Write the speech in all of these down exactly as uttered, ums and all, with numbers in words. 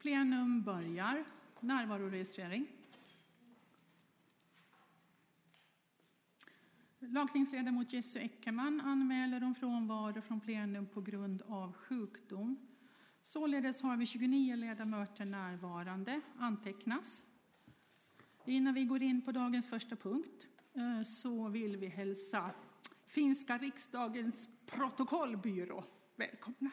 Plenum börjar. Närvaroregistrering. Lagtingsledamot Jesse Eckerman anmäler om frånvaro från plenum på grund av sjukdom. Således har vi tjugonio ledamöter närvarande. Antecknas. Innan vi går in på dagens första punkt så vill vi hälsa Finska riksdagens protokollbyrå välkomna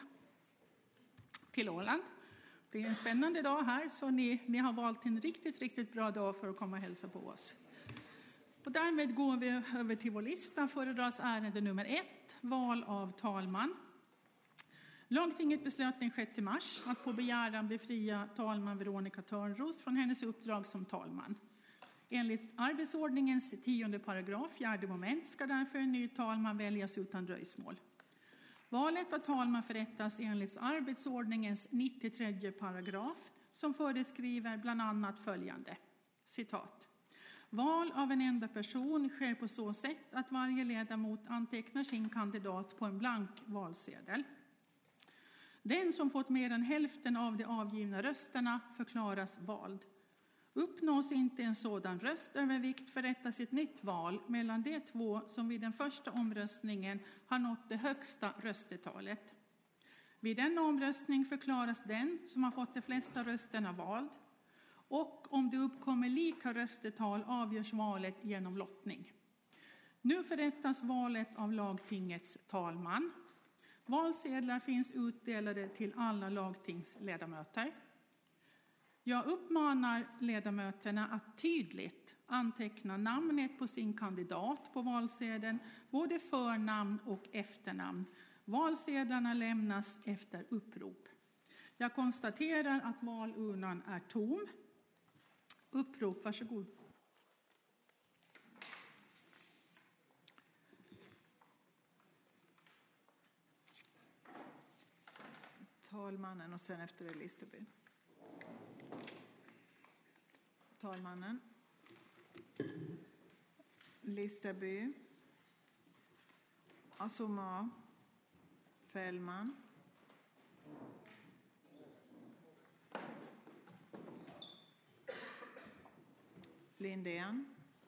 till Åland. Det är en spännande dag här, så ni, ni har valt en riktigt, riktigt bra dag för att komma och hälsa på oss. Och därmed går vi över till vår lista. Föredras ärende nummer ett, val av talman. Lagtinget beslöt den sjätte mars att på begäran befria talman Veronica Törnros från hennes uppdrag som talman. Enligt arbetsordningens tionde paragraf, fjärde moment, ska därför en ny talman väljas utan dröjsmål. Valet av talman förrättas enligt arbetsordningens nittiotredje paragraf som föreskriver bland annat följande. Citat. Val av en enda person sker på så sätt att varje ledamot antecknar sin kandidat på en blank valsedel. Den som fått mer än hälften av de avgivna rösterna förklaras vald. Uppnås inte en sådan röstövervikt förrättas ett nytt val mellan de två som vid den första omröstningen har nått det högsta röstetalet. Vid denna omröstning förklaras den som har fått de flesta rösterna vald, och om det uppkommer lika röstetal avgörs valet genom lottning. Nu förrättas valet av lagtingets talman. Valsedlar finns utdelade till alla lagtingsledamöter. Jag uppmanar ledamöterna att tydligt anteckna namnet på sin kandidat på valsedeln, både förnamn och efternamn. Valsedlarna lämnas efter upprop. Jag konstaterar att valurnan är tom. Upprop, varsågod. Talmannen och sen efter det Listerby. Talmannen. Listerby. Asoma. Fällman. Lindén.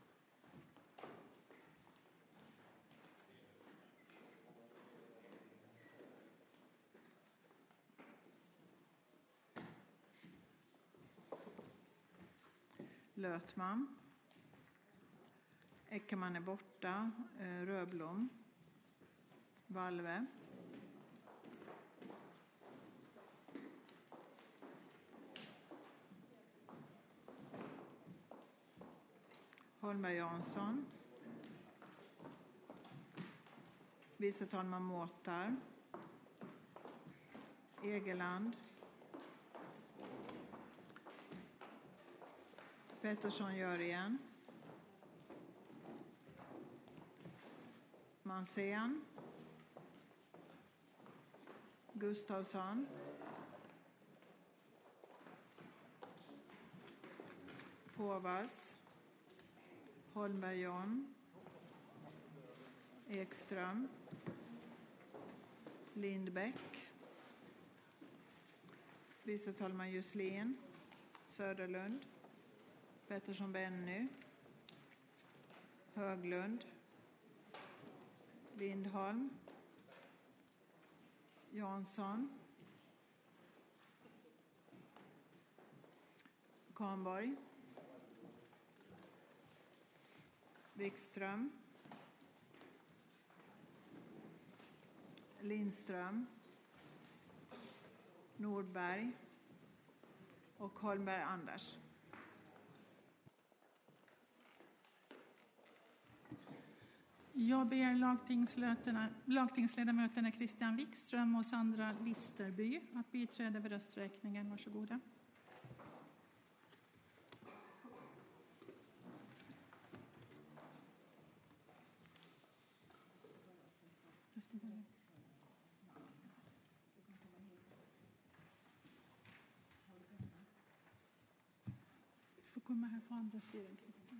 Lötman. Eckerman är borta. Röblom. Valve. Holmberg Jansson. Vice talman Måtar. Egeland. Pettersson Jörgen. Mansén. Gustafsson. Påvas. Holmberg John. Ekström. Lindbäck. Vice talman Juslin. Söderlund. Pettersson Benny. Höglund. Lindholm. Jansson. Kahnborg. Wikström. Lindström. Nordberg. Och Holmberg Anders. Jag ber lagtingsledamöterna, lagtingsledamöterna Christian Wikström och Sandra Listerby att biträda vid rösträkningen. Varsågoda. Du får komma här på andra sidan, Christian.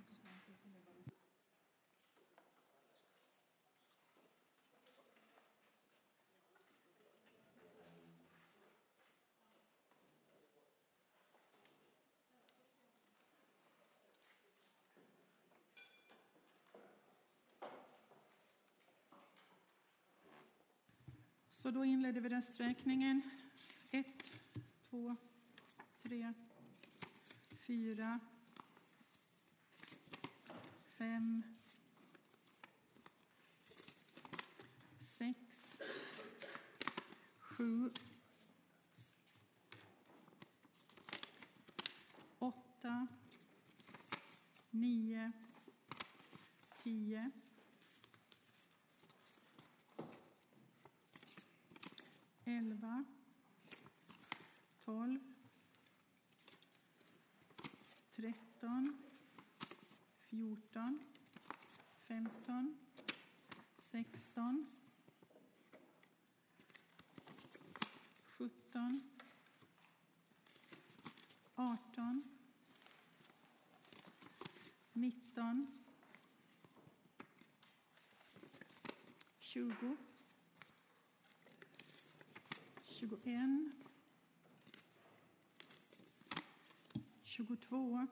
Så då inleder vi rösträkningen. Ett, två, tre, fyra, fem, sex, sju, åtta, nio, tio, elva, tolv, tretton, fjorton, femton, sexton, sjutton, arton, nitton, tjugo, tjugoett, tjugotvå,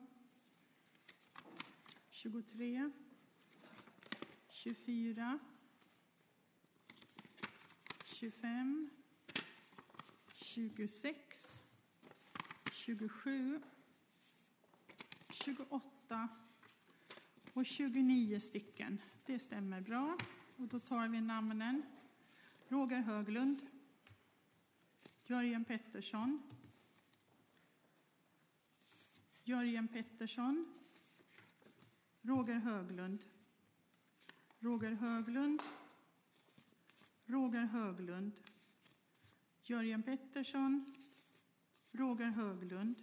tjugotre, tjugofyra, tjugofem, tjugosex, tjugosju, tjugoåtta och tjugonio stycken. Det stämmer bra. Och då tar vi namnen. Roger Höglund, Jörgen Pettersson, Jörgen Pettersson, Roger Höglund, Roger Höglund, Roger Höglund, Jörgen Pettersson, Roger Höglund,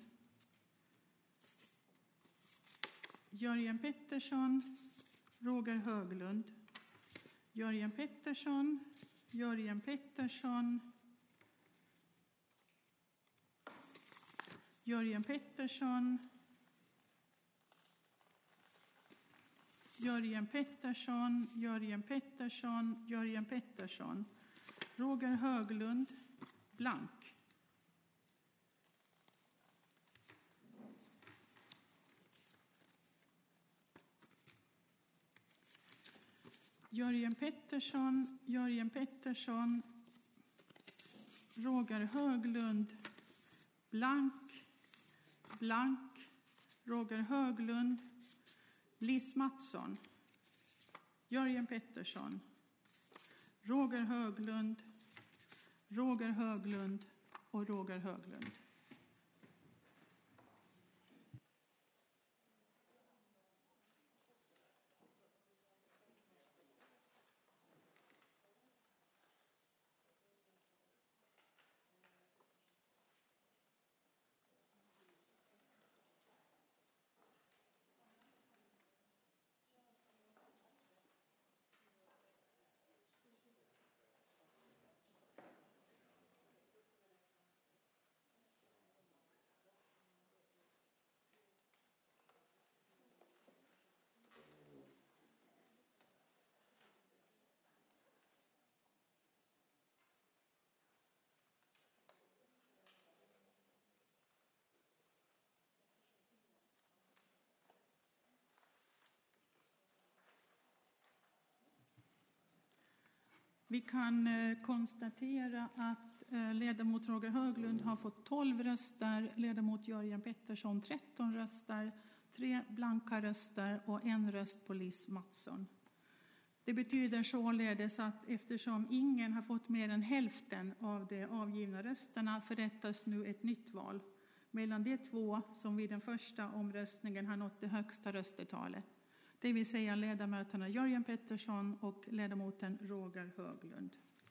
Jörgen Pettersson, Roger Höglund, Jörgen Pettersson, Jörgen Pettersson, Jörgen Pettersson, Jörgen Pettersson, Jörgen Pettersson, Jörgen Pettersson, Roger Höglund, blank. Jörgen Pettersson, Jörgen Pettersson, Roger Höglund, blank, blank, Roger Höglund, Liz Mattsson, Jörgen Pettersson, Roger Höglund, Roger Höglund och Roger Höglund. Vi kan konstatera att ledamot Roger Höglund har fått tolv röster, ledamot Jörgen Pettersson tretton röster, tre blanka röster och en röst på Liz Mattsson. Det betyder således att eftersom ingen har fått mer än hälften av de avgivna rösterna förrättas nu ett nytt val mellan de två som vid den första omröstningen har nått det högsta röstetalet. Det vill säga ledamöterna Jörgen Pettersson och ledamoten Roger Höglund.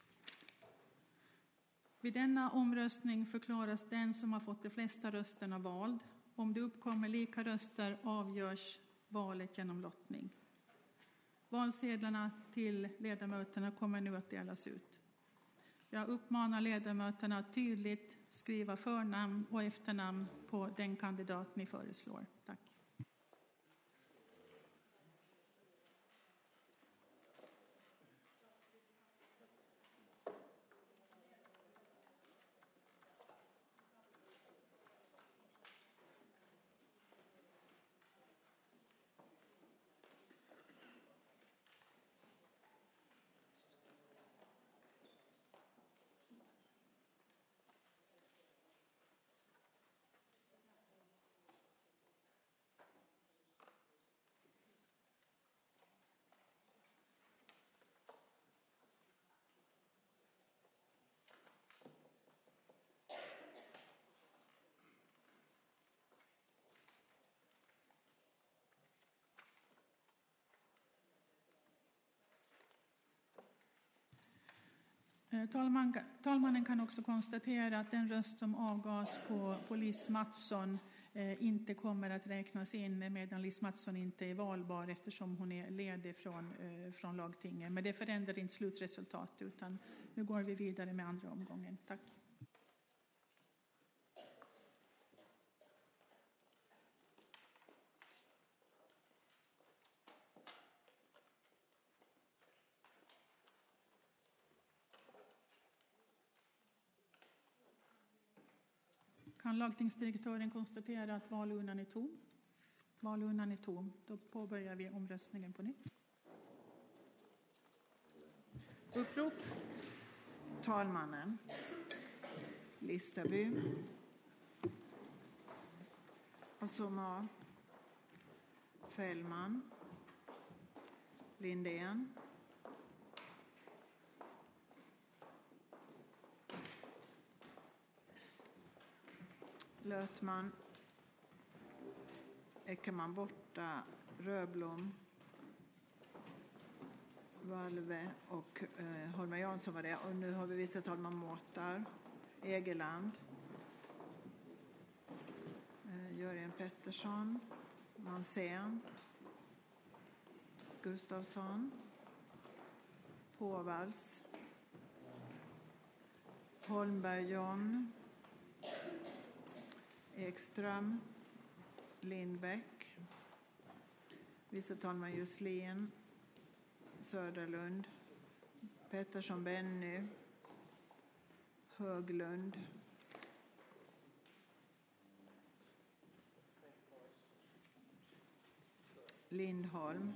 Vid denna omröstning förklaras den som har fått de flesta rösterna vald. Om det uppkommer lika röster avgörs valet genom lottning. Valsedlarna till ledamöterna kommer nu att delas ut. Jag uppmanar ledamöterna att tydligt skriva förnamn och efternamn på den kandidat ni föreslår. Tack. Talman, talmannen kan också konstatera att den röst som avgavs på, på Liz Mattsson eh, inte kommer att räknas in medan Liz Mattsson inte är valbar eftersom hon är ledig från, eh, från lagtinget. Men det förändrar inte slutresultatet utan nu går vi vidare med andra omgången. Tack. Kan lagtingsdirektören konstatera att valurnan är tom? Valurnan är tom. Då påbörjar vi omröstningen på nytt. Upprop. Talmannen. Listaby. Asoma. Fällman. Lindén. Lötman. Eckerman borta. Röblom. Valve och eh, Holma Jansson var det. Och nu har vi vice talman Mårtar. Egeland. Eh, Jörgen Pettersson. Mansén. Gustafsson. Påvals. Holmberg John. Ekström. Lindbäck. Vice talman Juslin. Söderlund. Pettersson Benny. Höglund. Lindholm.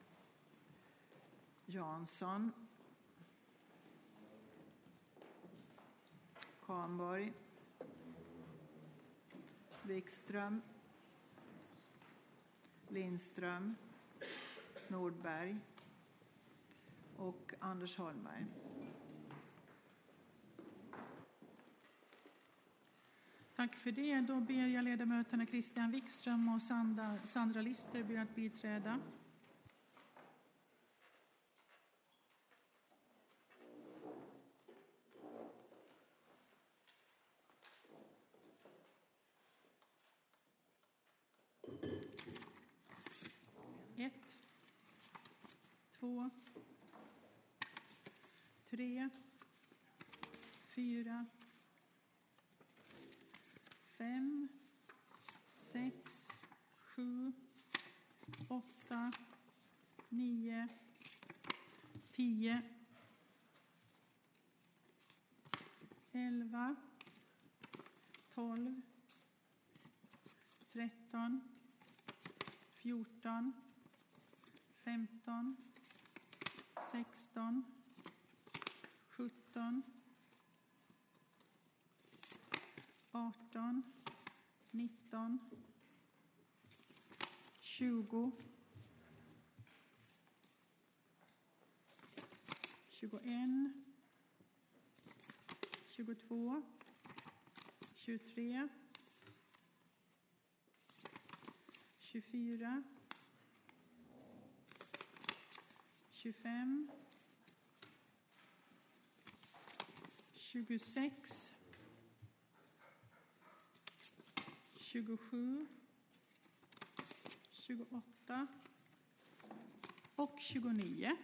Jansson. Kahnborg. Wikström. Lindström. Nordberg. Och Anders Holmberg. Tack för det. Då ber jag ledamöterna Christian Wikström och Sandra, Sandra Listerby att biträda. Ett, två, tre, fyra, fem, sex, sju, åtta, nio, tio, elva, tolv, tretton, fjorton, femton, sexton, sjutton, arton, nitton, tjugo, tjugoett, tjugotvå, tjugotre, tjugofyra, tjugofem, tjugosex, tjugosju, tjugoåtta och tjugonio.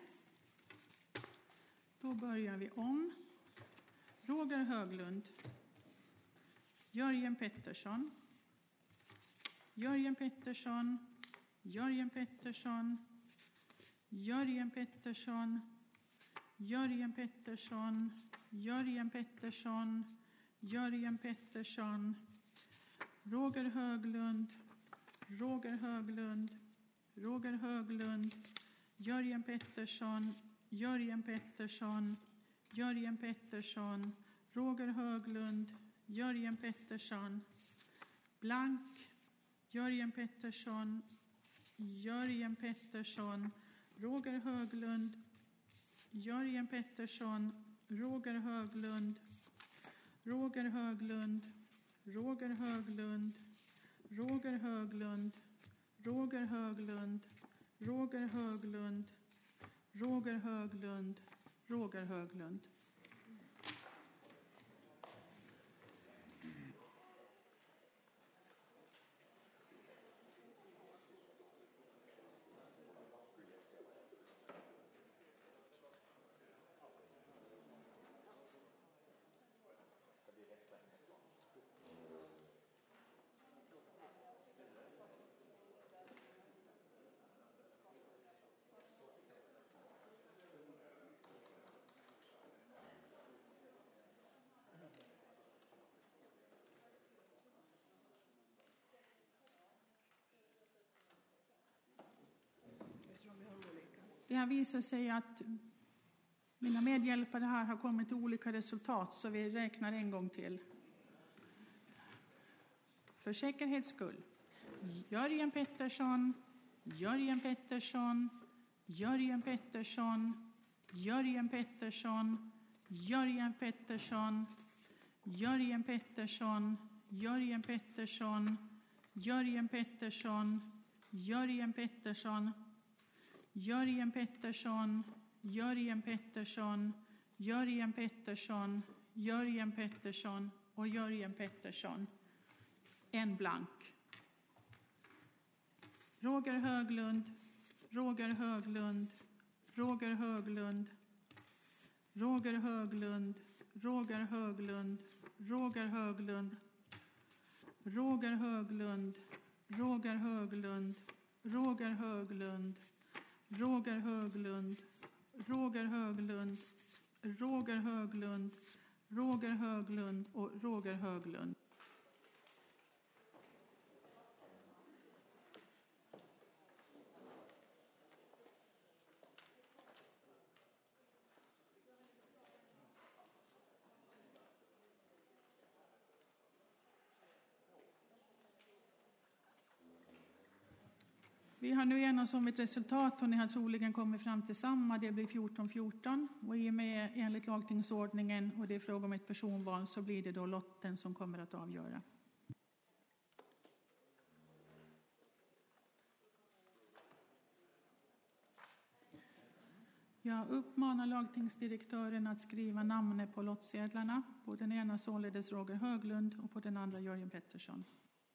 Då börjar vi om. Roger Höglund. Jörgen Pettersson. Jörgen Pettersson. Jörgen Pettersson. Jörgen Pettersson. Jörgen Pettersson. Jörgen Pettersson. Jörgen Pettersson. Roger Höglund. Roger Höglund. Roger Höglund. Jörgen Pettersson. Jörgen Pettersson. Jörgen Pettersson. Roger Höglund. Jörgen Pettersson. Blank. Jörgen Pettersson. Jörgen Pettersson. Roger Höglund. Jörgen Pettersson. Roger Höglund. Roger Höglund. Roger Höglund. Roger Höglund. Roger Höglund. Roger Höglund. Roger Höglund. Roger Höglund. Det har visat sig att mina medhjälpare här har kommit till olika resultat, så vi räknar en gång till. För säkerhets skull. Jörgen Pettersson, Jörgen Pettersson, Jörgen Pettersson, Jörgen Pettersson, Jörgen Pettersson, Jörgen Pettersson, Jörgen Pettersson, Jörgen Pettersson, Jörgen Pettersson, Jörgen Pettersson, Jörgen Pettersson, Jörgen Pettersson, Jörgen Pettersson och Jörgen Pettersson. En blank. Roger Höglund, Roger Höglund, Roger Höglund, Roger Höglund, Roger Höglund, Roger Höglund, Roger Höglund, Roger Höglund, Roger Höglund, Roger Höglund, Roger Höglund, Roger Höglund, Roger Höglund och Roger Höglund. Vi har nu enats om ett resultat och ni har troligen kommit fram till samma. Det blir fjorton fjorton och i och med enligt lagtingsordningen och det är fråga om ett personval så blir det då lotten som kommer att avgöra. Jag uppmanar lagtingsdirektören att skriva namnet på lottsedlarna. På den ena således Roger Höglund och på den andra Jörgen Pettersson.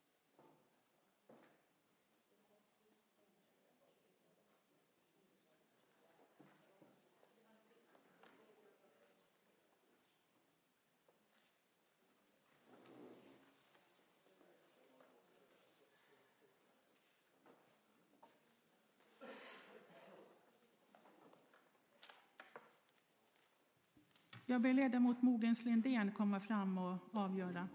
Jag ber ledamot Mogens Lindén komma fram och avgöra.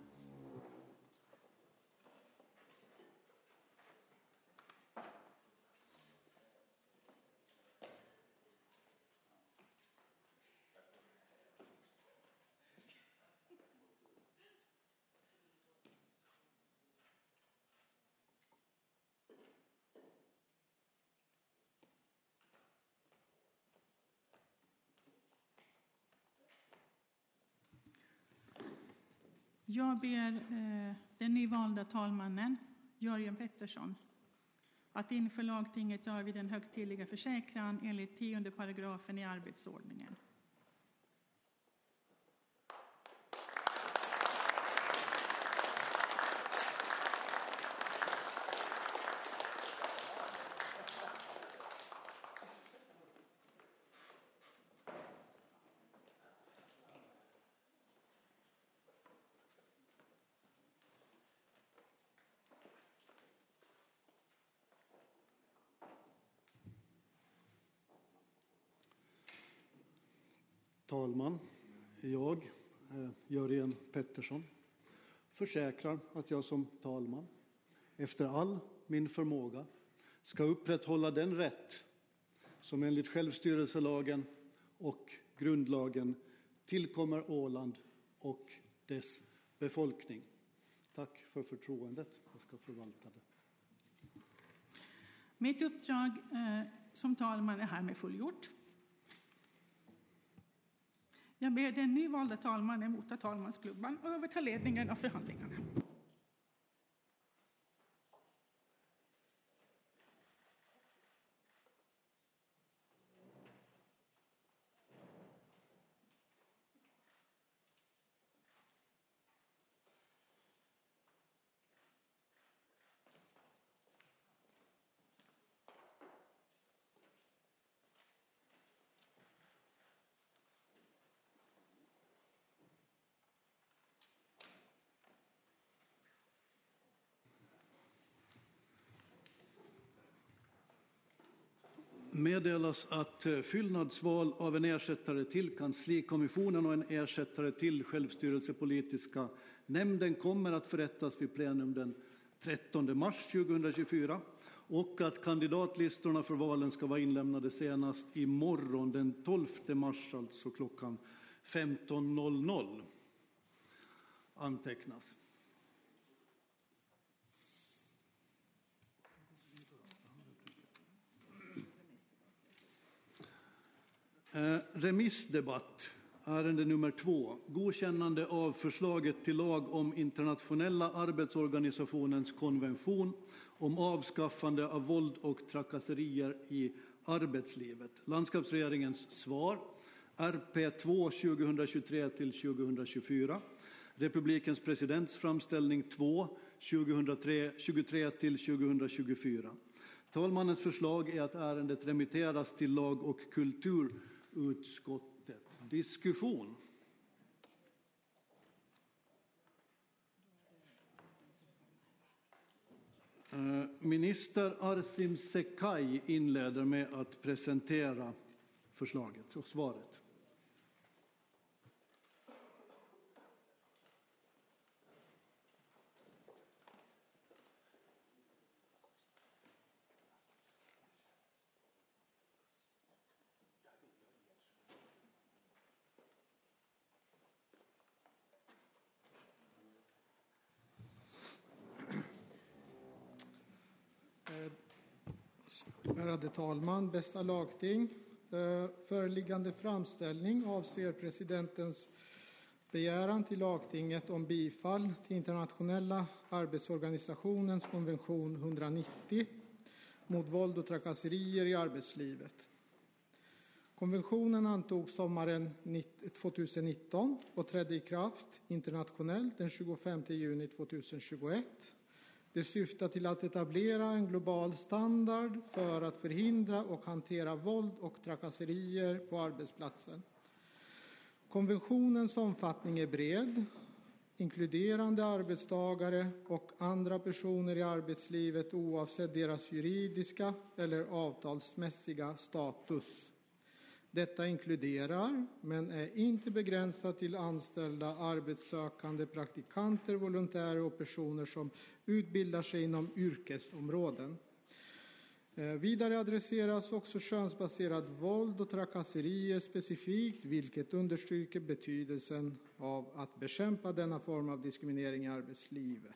Jag ber eh, den nyvalda talmannen, Jörgen Pettersson, att inför lagtinget gör vi den högtidliga försäkran enligt tionde paragrafen i arbetsordningen. Talman, jag, Jörgen Pettersson, försäkrar att jag som talman efter all min förmåga ska upprätthålla den rätt som enligt självstyrelselagen och grundlagen tillkommer Åland och dess befolkning. Tack för förtroendet. Jag ska förvalta det. Mitt uppdrag eh, som talman är härmed fullgjort. Jag ber den nyvalda talmannen mota talmansklubban och överta ledningen av förhandlingarna. Meddelas att fyllnadsval av en ersättare till kanslikommissionen och en ersättare till självstyrelsepolitiska nämnden kommer att förrättas vid plenum den trettonde mars tjugohundratjugofyra och att kandidatlistorna för valen ska vara inlämnade senast imorgon den tolfte mars, alltså klockan femton noll noll. Antecknas. Eh, remissdebatt. Ärende nummer två. Godkännande av förslaget till lag om internationella arbetsorganisationens konvention om avskaffande av våld och trakasserier i arbetslivet. Landskapsregeringens svar. R P två tjugohundratjugotre till tjugohundratjugofyra. Republikens presidents framställning två tjugohundratjugotre till tjugohundratjugofyra. Talmannens förslag är att ärendet remitteras till lag- och kulturutskottet. Diskussion. Minister Arsim Sekai inleder med att presentera förslaget och svaret. Ärade talman, bästa lagting. Föreliggande framställning avser presidentens begäran till lagtinget om bifall till internationella arbetsorganisationens konvention hundranittio mot våld och trakasserier i arbetslivet. Konventionen antogs sommaren tjugonitton och trädde i kraft internationellt den tjugofemte juni tjugohundratjugoett. Det syftar till att etablera en global standard för att förhindra och hantera våld och trakasserier på arbetsplatsen. Konventionens omfattning är bred, inkluderande arbetstagare och andra personer i arbetslivet oavsett deras juridiska eller avtalsmässiga status. Detta inkluderar, men är inte begränsat till anställda, arbetssökande, praktikanter, volontärer och personer som utbildar sig inom yrkesområden. Vidare adresseras också könsbaserat våld och trakasserier specifikt, vilket understryker betydelsen av att bekämpa denna form av diskriminering i arbetslivet.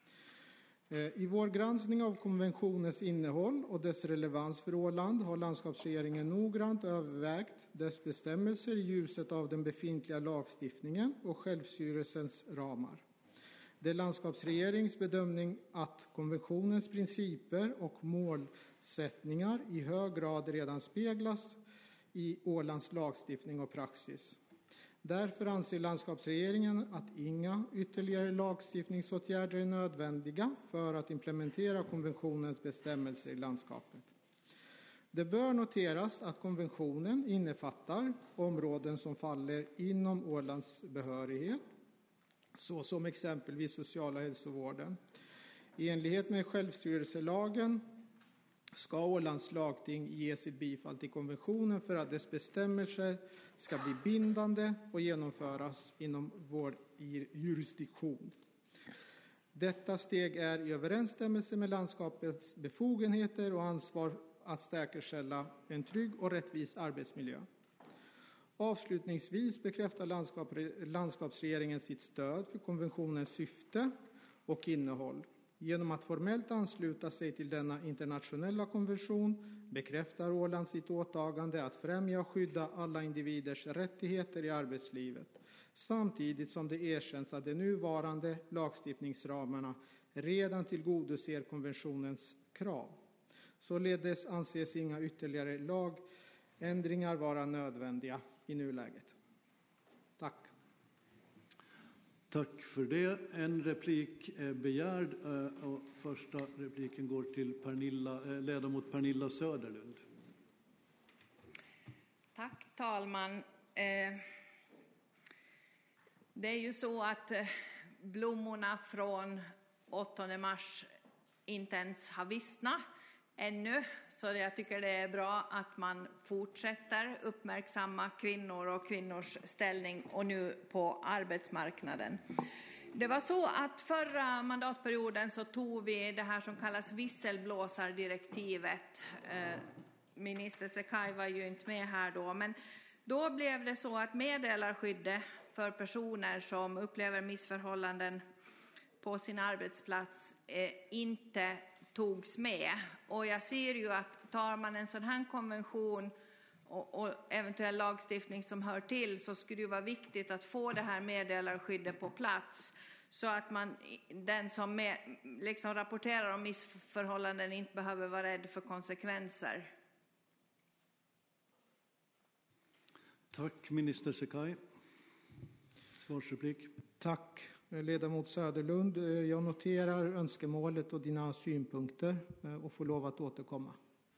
I vår granskning av konventionens innehåll och dess relevans för Åland har landskapsregeringen noggrant övervägt dess bestämmelser i ljuset av den befintliga lagstiftningen och självstyrelsens ramar. Det är landskapsregerings bedömning att konventionens principer och målsättningar i hög grad redan speglas i Ålands lagstiftning och praxis. Därför anser landskapsregeringen att inga ytterligare lagstiftningsåtgärder är nödvändiga för att implementera konventionens bestämmelser i landskapet. Det bör noteras att konventionen innefattar områden som faller inom Ålands behörighet, såsom exempelvis sociala hälsovården. I enlighet med självstyrelselagen ska Ålands lagting ge sitt bifall till konventionen för att dess bestämmelser ska bli bindande och genomföras inom vår jurisdiktion. Detta steg är i överensstämmelse med landskapets befogenheter och ansvar att säkerställa en trygg och rättvis arbetsmiljö. Avslutningsvis bekräftar landskap, landskapsregeringen sitt stöd för konventionens syfte och innehåll. Genom att formellt ansluta sig till denna internationella konvention bekräftar Åland sitt åtagande att främja och skydda alla individers rättigheter i arbetslivet, samtidigt som det erkänns att de nuvarande lagstiftningsramarna redan tillgodoser konventionens krav. Således anses inga ytterligare lagändringar vara nödvändiga i nuläget. Tack. Tack för det. En replik är begärd och första repliken går till Pernilla, ledamot Pernilla Söderlund. Tack talman. Det är ju så att blommorna från åttonde mars inte ens har vissnat ännu. Så jag tycker det är bra att man fortsätter uppmärksamma kvinnor och kvinnors ställning och nu på arbetsmarknaden. Det var så att förra mandatperioden så tog vi det här som kallas visselblåsardirektivet. Minister Sekai var ju inte med här då, men då blev det så att meddelarskyddet för personer som upplever missförhållanden på sin arbetsplats eh, inte togs med. Och jag ser ju att tar man en sån här konvention och, och eventuell lagstiftning som hör till, så skulle det vara viktigt att få det här meddelarskyddet på plats, så att man, den som med, liksom rapporterar om missförhållanden inte behöver vara rädd för konsekvenser. Tack, minister Sekai. Svarsreplik. Tack, ledamot Söderlund. Jag noterar önskemålet och dina synpunkter och får lov att återkomma.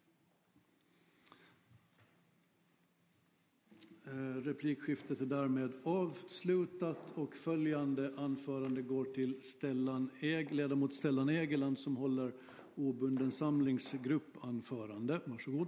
Replikskiftet är därmed avslutat och följande anförande går till Stellan Eg, ledamot Stellan Egeland som håller obunden samlingsgruppanförande. Varsågod.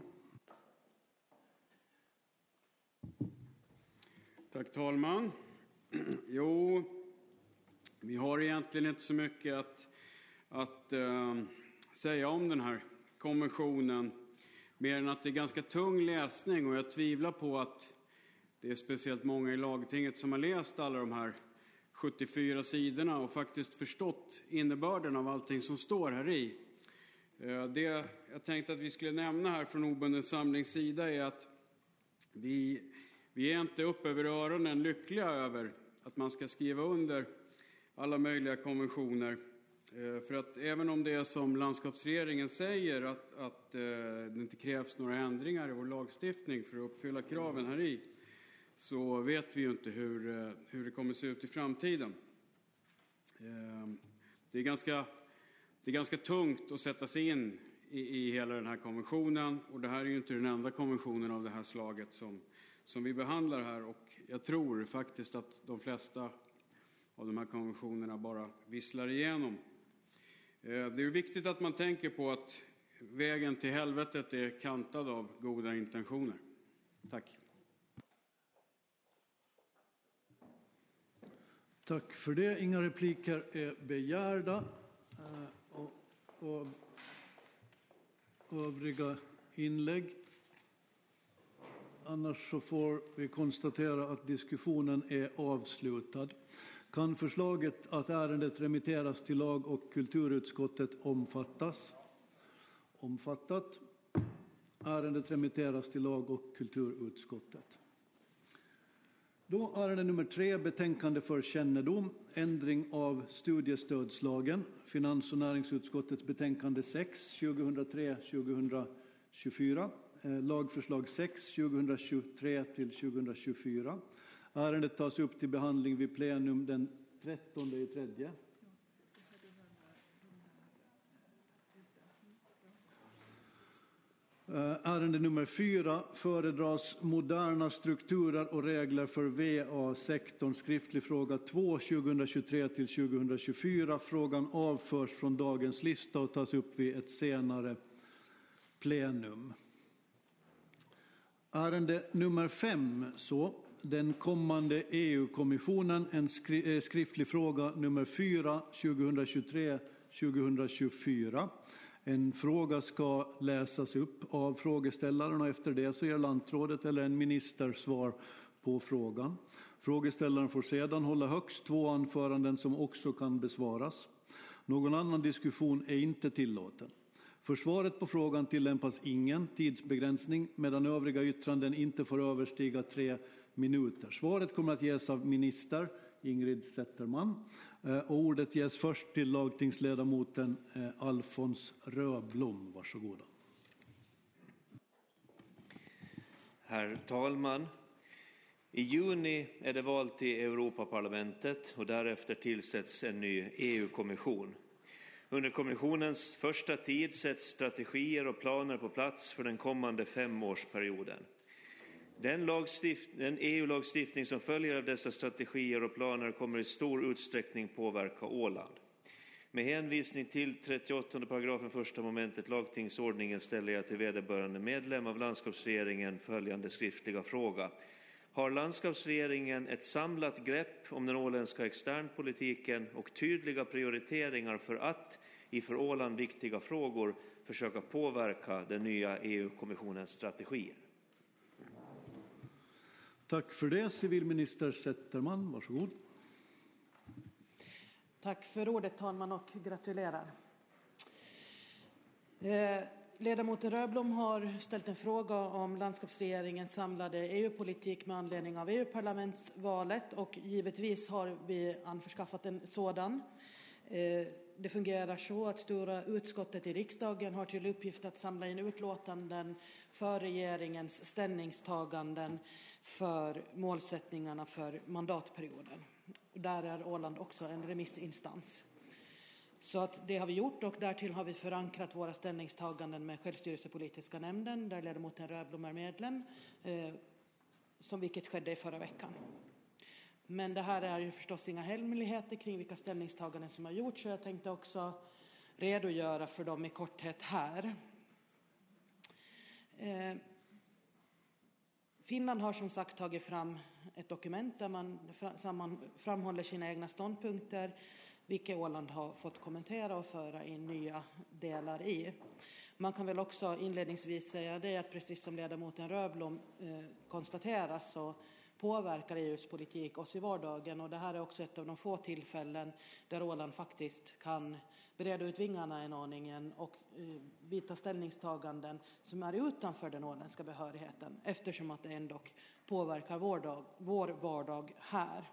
Tack talman. Jo, vi har egentligen inte så mycket att, att uh, säga om den här konventionen, mer än att det är ganska tung läsning, och jag tvivlar på att det är speciellt många i lagtinget som har läst alla de här sjuttiofyra sidorna och faktiskt förstått innebörden av allting som står här i. Uh, det jag tänkte att vi skulle nämna här från obunden samlings sida är att vi Vi är inte upp över öronen lyckliga över att man ska skriva under alla möjliga konventioner. För att även om det är som landskapsregeringen säger att, att det inte krävs några ändringar i vår lagstiftning för att uppfylla kraven här i, så vet vi ju inte hur, hur det kommer se ut i framtiden. Det är ganska, det är ganska tungt att sätta sig in i, i hela den här konventionen, och det här är ju inte den enda konventionen av det här slaget som som vi behandlar här, och jag tror faktiskt att de flesta av de här konventionerna bara visslar igenom. Det är viktigt att man tänker på att vägen till helvetet är kantad av goda intentioner. Tack. Tack för det. Inga repliker är begärda. Och, och övriga inlägg. Annars så får vi konstatera att diskussionen är avslutad. Kan förslaget att ärendet remitteras till lag- och kulturutskottet omfattas? Omfattat. Ärendet remitteras till lag- och kulturutskottet. Då ärende nummer tre, betänkande för kännedom, ändring av studiestödslagen, finans- och näringsutskottets betänkande sex, tjugohundratre tjugohundratjugofyra. Lagförslag sex, tjugohundratjugotre till tjugohundratjugofyra. Ärendet tas upp till behandling vid plenum den trettonde i tredje. Ärende nummer fyra föredras moderna strukturer och regler för V A-sektorn, skriftlig fråga två, tjugohundratjugotre till tjugohundratjugofyra. Frågan avförs från dagens lista och tas upp vid ett senare plenum. Ärende nummer fem, så den kommande E U-kommissionen, en skri- skriftlig fråga nummer fyra, tjugohundratjugotre till tjugohundratjugofyra. En fråga ska läsas upp av frågeställaren och efter det så ger lantrådet eller en minister svar på frågan. Frågeställaren får sedan hålla högst två anföranden som också kan besvaras. Någon annan diskussion är inte tillåten. För svaret på frågan tillämpas ingen tidsbegränsning, medan övriga yttranden inte får överstiga tre minuter. Svaret kommer att ges av minister Ingrid Zetterman, och ordet ges först till lagtingsledamoten Alfons Röblom. Varsågoda. Herr talman, i juni är det val till Europaparlamentet och därefter tillsätts en ny E U-kommission. Under kommissionens första tid sätts strategier och planer på plats för den kommande femårsperioden. Den, lagstift- den E U-lagstiftning som följer av dessa strategier och planer kommer i stor utsträckning påverka Åland. Med hänvisning till trettioåttonde paragrafen första momentet lagtingsordningen ställer jag till vederbörande medlem av landskapsregeringen följande skriftliga fråga. Har landskapsregeringen ett samlat grepp om den åländska externpolitiken och tydliga prioriteringar för att i för Åland viktiga frågor försöka påverka den nya E U-kommissionens strategier? Tack för det, civilminister Zetterman. Varsågod. Tack för ordet, talman, och gratulerar. Eh, ledamoten Röblom har ställt en fråga om landskapsregeringens samlade E U-politik med anledning av E U-parlamentsvalet, och givetvis har vi anförskaffat en sådan. Eh, det fungerar så att stora utskottet i riksdagen har till uppgift att samla in utlåtanden för regeringens ställningstaganden för målsättningarna för mandatperioden. Där är Åland också en remissinstans. Så att det har vi gjort, och därtill har vi förankrat våra ställningstaganden med självstyrelsepolitiska nämnden där ledamoten Röblom är medlem, eh, som vilket skedde i förra veckan. Men det här är ju förstås inga hemligheter kring vilka ställningstaganden som har gjorts, så jag tänkte också redogöra för dem i korthet här. Eh, Finland har som sagt tagit fram ett dokument där man framhåller sina egna ståndpunkter, vilka Åland har fått kommentera och föra in nya delar i. Man kan väl också inledningsvis säga det att precis som ledamoten Röblom eh, konstaterar så påverkar E U:s politik oss i vardagen, och det här är också ett av de få tillfällen där Åland faktiskt kan breda ut vingarna en aningen och eh, vidta ställningstaganden som är utanför den åländska behörigheten, eftersom att det ändå påverkar vår, dag, vår vardag här.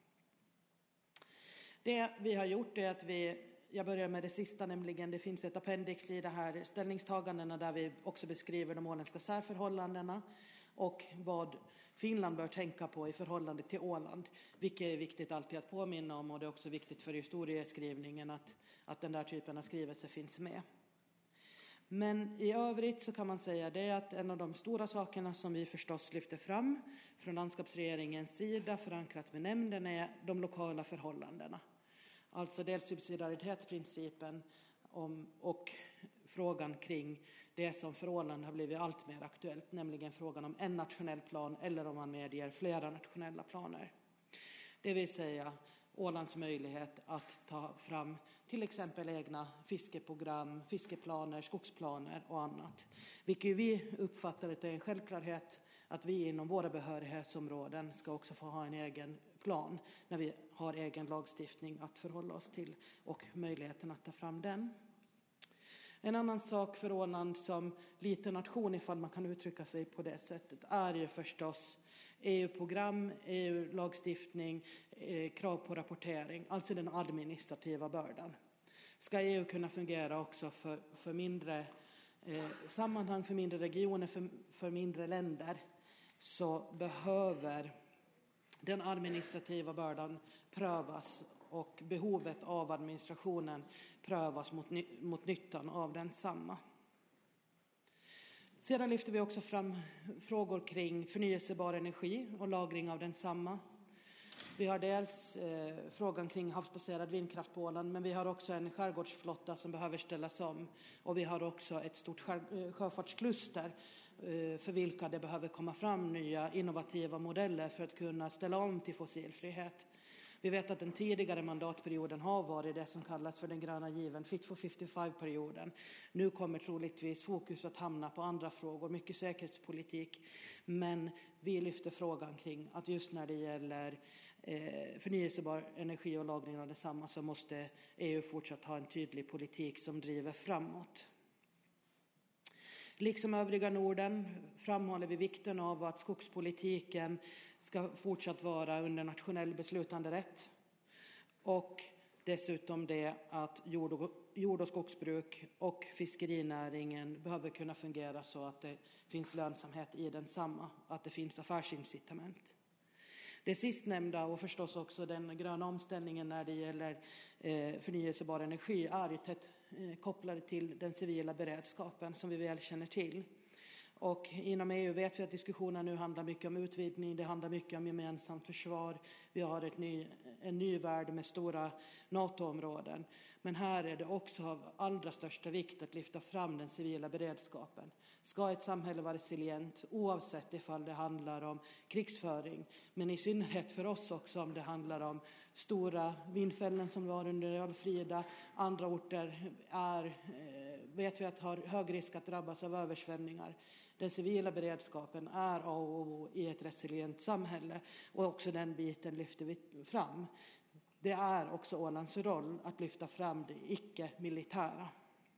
Det vi har gjort är att vi, jag börjar med det sista, nämligen det finns ett appendix i det här ställningstagandena där vi också beskriver de åländska särförhållandena och vad Finland bör tänka på i förhållande till Åland, vilket är viktigt alltid att påminna om, och det är också viktigt för historieskrivningen att, att den där typen av skrivelse finns med. Men i övrigt så kan man säga det att en av de stora sakerna som vi förstås lyfter fram från landskapsregeringens sida, förankrat med nämnden, är de lokala förhållandena. Alltså dels subsidiaritetsprincipen om, och frågan kring det som för Åland har blivit allt mer aktuellt, nämligen frågan om en nationell plan eller om man medger flera nationella planer. Det vill säga Ålands möjlighet att ta fram till exempel egna fiskeprogram, fiskeplaner, skogsplaner och annat. Vilket vi uppfattar att det är en självklarhet att vi inom våra behörighetsområden ska också få ha en egen plan när vi har egen lagstiftning att förhålla oss till och möjligheten att ta fram den. En annan sak för Åland som liten nation, ifall man kan uttrycka sig på det sättet, är ju förstås E U-program, E U-lagstiftning, eh, krav på rapportering, alltså den administrativa bördan. Ska E U kunna fungera också för, för mindre eh, sammanhang, för mindre regioner, för, för mindre länder, så behöver den administrativa bördan prövas och behovet av administrationen prövas mot, mot nyttan av densamma. Sedan lyfter vi också fram frågor kring förnyelsebar energi och lagring av densamma. Vi har dels eh, frågan kring havsbaserad vindkraft på Åland, men vi har också en skärgårdsflotta som behöver ställas om, och vi har också ett stort skär, sjöfartskluster eh, för vilka det behöver komma fram nya innovativa modeller för att kunna ställa om till fossilfrihet. Vi vet att den tidigare mandatperioden har varit det som kallas för den gröna given, Fit for femtiofem-perioden. Nu kommer troligtvis fokus att hamna på andra frågor, mycket säkerhetspolitik. Men vi lyfter frågan kring att just när det gäller eh, förnyelsebar energi och lagring av detsamma så måste E U fortsatt ha en tydlig politik som driver framåt. Liksom övriga Norden framhåller vi vikten av att skogspolitiken ska fortsatt vara under nationell beslutanderätt, och dessutom det att jord och, jord och skogsbruk och fiskerinäringen behöver kunna fungera så att det finns lönsamhet i densamma, att det finns affärsincitament. Det sistnämnda och förstås också den gröna omställningen när det gäller eh, förnyelsebar energi är ju tätt eh, kopplade till den civila beredskapen som vi väl känner till. Och inom E U vet vi att diskussionen nu handlar mycket om utvidgning, det handlar mycket om gemensamt försvar. Vi har ett ny en ny värld med stora NATO-områden. Men här är det också av allra största vikt att lyfta fram den civila beredskapen. Ska ett samhälle vara resilient oavsett ifall det handlar om krigsföring, men i synnerhet för oss också om det handlar om stora vindfällen som var under Alfrida. Andra orter är, vet vi att har hög risk att drabbas av översvämningar. Den civila beredskapen är A och O i ett resilient samhälle, och också den biten lyfter vi fram. Det är också Ålands roll att lyfta fram det icke-militära.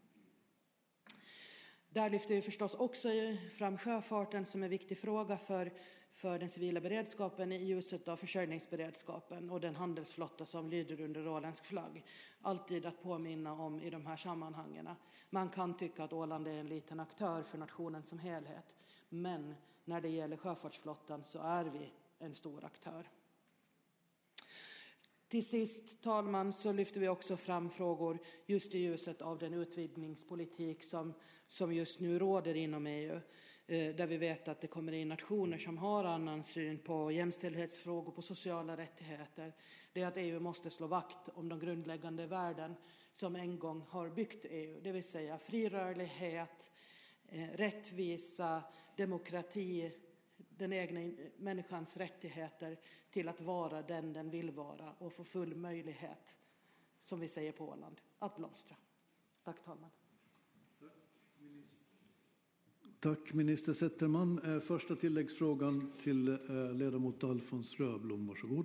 Där lyfter vi förstås också fram sjöfarten som en viktig fråga för, för den civila beredskapen i ljuset av försörjningsberedskapen och den handelsflotta som lyder under åländsk flagg. Alltid att påminna om i de här sammanhangen. Man kan tycka att Åland är en liten aktör för nationen som helhet, men när det gäller sjöfartsflottan så är vi en stor aktör. Till sist, talman, så lyfter vi också fram frågor just i ljuset av den utvidgningspolitik som, som just nu råder inom E U. Eh, där vi vet att det kommer in nationer som har annan syn på jämställdhetsfrågor, på sociala rättigheter. Det är att E U måste slå vakt om de grundläggande värden som en gång har byggt E U. Det vill säga fri rörlighet, eh, rättvisa, demokrati, den egna människans rättigheter till att vara den den vill vara och få full möjlighet, som vi säger på Åland, att blomstra. Tack, talman. Tack, minister Zetterman. Första tilläggsfrågan till ledamot Alfons Röblom. Varsågod.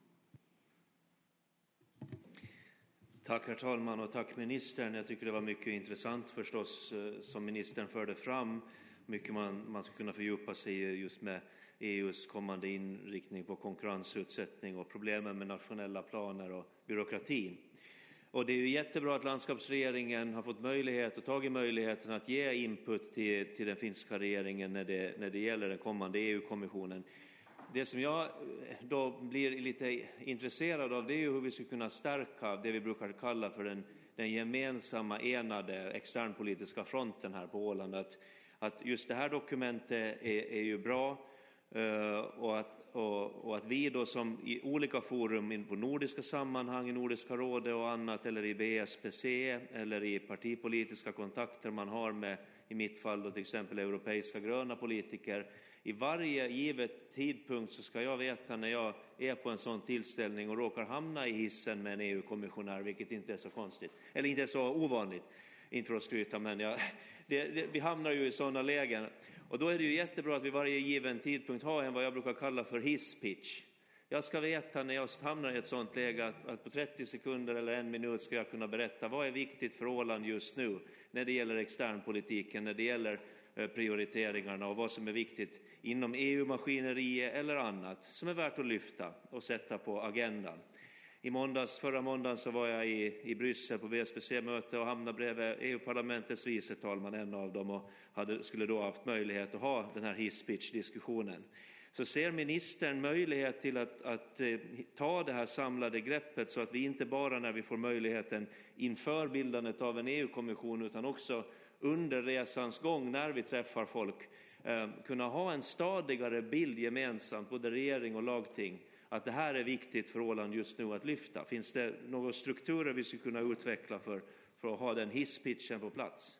Tack, herr talman, och tack ministern. Jag tycker det var mycket intressant förstås som ministern förde fram. Mycket man, man ska kunna fördjupa sig i just med E U:s kommande inriktning på konkurrensutsättning och problemen med nationella planer och byråkratin. Och det är ju jättebra att landskapsregeringen har fått möjlighet och tagit möjligheten att ge input till, till den finska regeringen när det, när det gäller den kommande E U-kommissionen. Det som jag då blir lite intresserad av, det är ju hur vi ska kunna stärka det vi brukar kalla för den, den gemensamma enade externpolitiska fronten här på Åland. Att, att just det här dokumentet är, är ju bra, uh, och, att, och, och att vi då som i olika forum på nordiska sammanhang, i Nordiska rådet och annat, eller i B S P C eller i partipolitiska kontakter man har med, i mitt fall då till exempel europeiska gröna politiker, i varje givet tidpunkt så ska jag veta när jag är på en sån tillställning och råkar hamna i hissen med en E U-kommissionär, vilket inte är så konstigt, eller inte är så ovanligt, inte för att skryta, men jag, det, det, vi hamnar ju i sådana lägen. Och då är det ju jättebra att vid varje given tidpunkt ha en vad jag brukar kalla för hisspitch. Jag ska veta när jag hamnar i ett sådant läge att, att på trettio sekunder eller en minut ska jag kunna berätta vad är viktigt för Åland just nu när det gäller externpolitiken, när det gäller prioriteringarna och vad som är viktigt inom E U-maskineriet eller annat som är värt att lyfta och sätta på agendan. I måndags, förra måndagen så var jag i, i Bryssel på B S P C-möte och hamnade bredvid E U-parlamentets vice talman, en av dem, och hade, skulle då haft möjlighet att ha den här hisspitch-diskussionen. Så ser ministern möjlighet till att, att eh, ta det här samlade greppet så att vi inte bara när vi får möjligheten inför bildandet av en E U-kommission utan också under resans gång när vi träffar folk eh, kunna ha en stadigare bild gemensamt, både regering och lagting, att det här är viktigt för Åland just nu att lyfta. Finns det några strukturer vi ska kunna utveckla för, för att ha den hisspitchen på plats?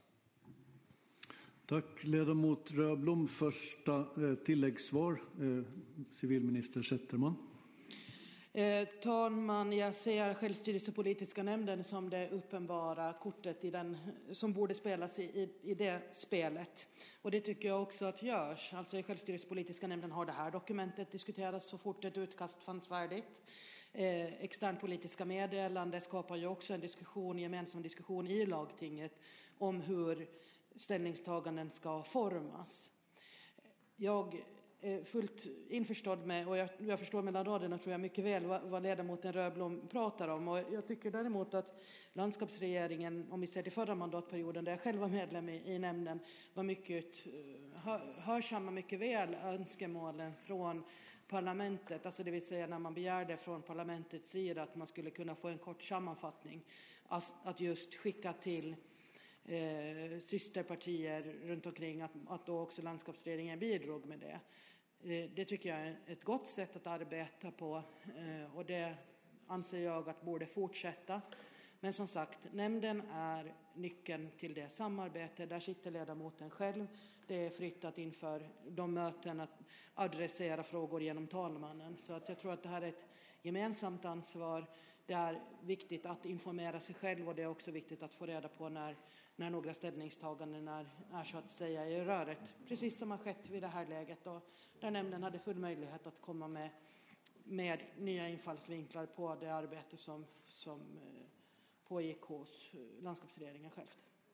Tack, ledamot Röblom. Första eh, tilläggssvar, eh, civilminister Zetterman. Eh, talman, jag ser självstyrelsepolitiska nämnden som det uppenbara kortet i den, som borde spelas i, i, i det spelet. Och det tycker jag också att görs. Alltså i självstyrelsepolitiska nämnden har det här dokumentet diskuterats så fort ett utkast fanns färdigt. Eh, externpolitiska meddelande skapar ju också en diskussion, gemensam diskussion i lagtinget om hur ställningstaganden ska formas. Jag är fullt införstådd med, och jag, jag förstår mellan raderna tror jag mycket väl vad, vad ledamoten Röblom pratar om. Och jag tycker däremot att landskapsregeringen, om vi ser till förra mandatperioden där jag själv var medlem i, i nämnden, var mycket, hör, hörsamma mycket väl önskemålen från parlamentet. Alltså det vill säga när man begärde från parlamentets sida att man skulle kunna få en kort sammanfattning. Att, att just skicka till Eh, systerpartier runt omkring, att, att då också landskapsregeringen bidrog med det. Eh, det tycker jag är ett gott sätt att arbeta på, eh, och det anser jag att borde fortsätta. Men som sagt, nämnden är nyckeln till det samarbete. Där sitter ledamoten själv. Det är fritt att inför de möten att adressera frågor genom talmannen. Så att jag tror att det här är ett gemensamt ansvar. Det är viktigt att informera sig själv och det är också viktigt att få reda på när, när några ställningstaganden är, är så att säga i röret. Precis som har skett vid det här läget och där nämnden hade full möjlighet att komma med, med nya infallsvinklar på det arbete som, som pågick hos landskapsregeringen själv.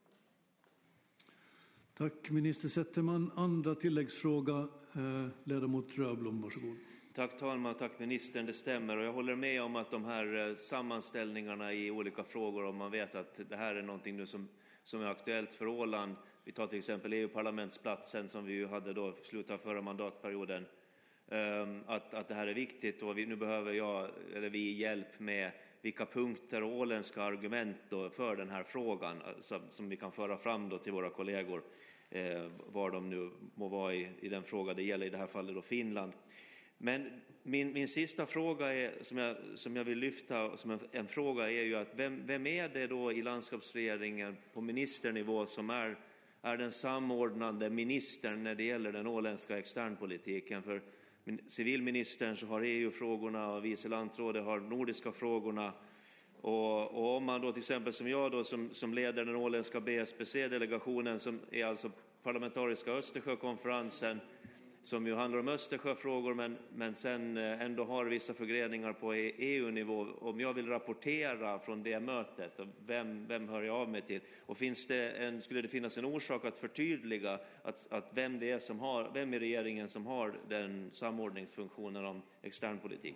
Tack minister Zetterman. Andra tilläggsfråga, eh, ledamot Röblom, varsågod. Tack talman, tack ministern, det stämmer. Och jag håller med om att de här sammanställningarna i olika frågor, om man vet att det här är någonting nu som, som är aktuellt för Åland. Vi tar till exempel E U-parlamentsplatsen som vi ju hade då slutet av förra mandatperioden. Um, att, att det här är viktigt och vi, nu behöver jag, eller vi hjälp med vilka punkter och åländska argument då för den här frågan som, som vi kan föra fram då till våra kollegor, eh, var de nu må vara i, i den fråga det gäller, i det här fallet då Finland. Men min, min sista fråga är, som, jag, som jag vill lyfta som en, en fråga är ju att vem, vem är det då i landskapsregeringen på ministernivå som är, är den samordnande ministern när det gäller den åländska externpolitiken? För civilministern så har E U-frågorna och vice landrådet har nordiska frågorna. Och, och om man då till exempel som jag då som, som leder den åländska B S P C-delegationen som är alltså parlamentariska Östersjökonferensen som ju handlar om Östersjöfrågor men, men sen ändå har vissa förgreningar på E U-nivå. Om jag vill rapportera från det mötet, vem, vem hör jag av mig till? Och finns det en, skulle det finnas en orsak att förtydliga att, att vem det är som har, vem i regeringen som har den samordningsfunktionen om externpolitik?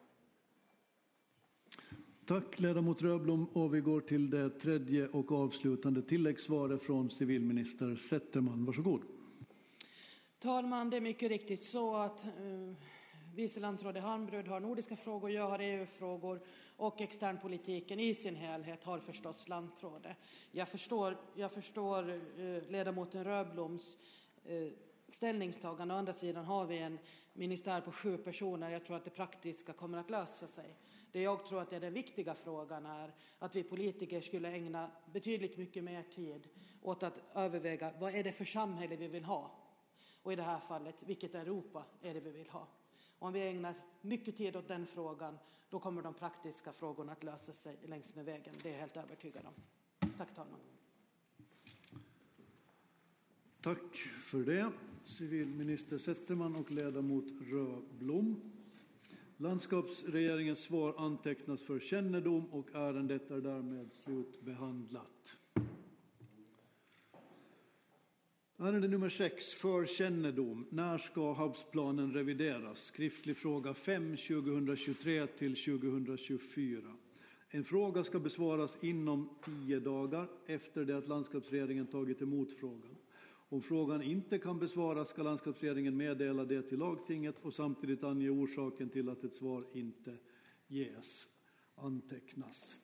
Tack ledamot Röblom, och vi går till det tredje och avslutande tilläggssvaret från civilminister Zetterman. Varsågod. Talman, det är mycket riktigt så att eh, vice landrådet Harmbrud har nordiska frågor, jag har E U-frågor och externpolitiken i sin helhet har förstås landrådet. Jag förstår, jag förstår eh, ledamoten Röbloms eh, ställningstagande. Å andra sidan har vi en ministär på sju personer. Jag tror att det praktiska kommer att lösa sig. Det jag tror att är den viktiga frågan är att vi politiker skulle ägna betydligt mycket mer tid åt att överväga vad är det för samhälle vi vill ha. Och i det här fallet, vilket Europa är det vi vill ha? Om vi ägnar mycket tid åt den frågan, då kommer de praktiska frågorna att lösa sig längs med vägen. Det är jag helt övertygad om. Tack talman. Tack för det, civilminister Zetterman och ledamot Röblom. Landskapsregeringens svar antecknas för kännedom och ärendet är därmed slutbehandlat. Ärende nummer sex, för kännedom. När ska havsplanen revideras? Skriftlig fråga fem tjugohundratjugotre till tjugohundratjugofyra. En fråga ska besvaras inom tio dagar efter det att landskapsregeringen tagit emot frågan. Om frågan inte kan besvaras ska landskapsregeringen meddela det till lagtinget och samtidigt ange orsaken till att ett svar inte ges. Antecknas.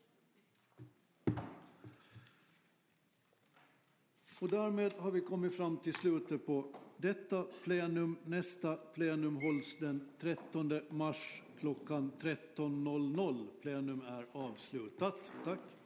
Och därmed har vi kommit fram till slutet på detta plenum. Nästa plenum hålls den trettonde mars klockan tretton noll noll. Plenum är avslutat. Tack.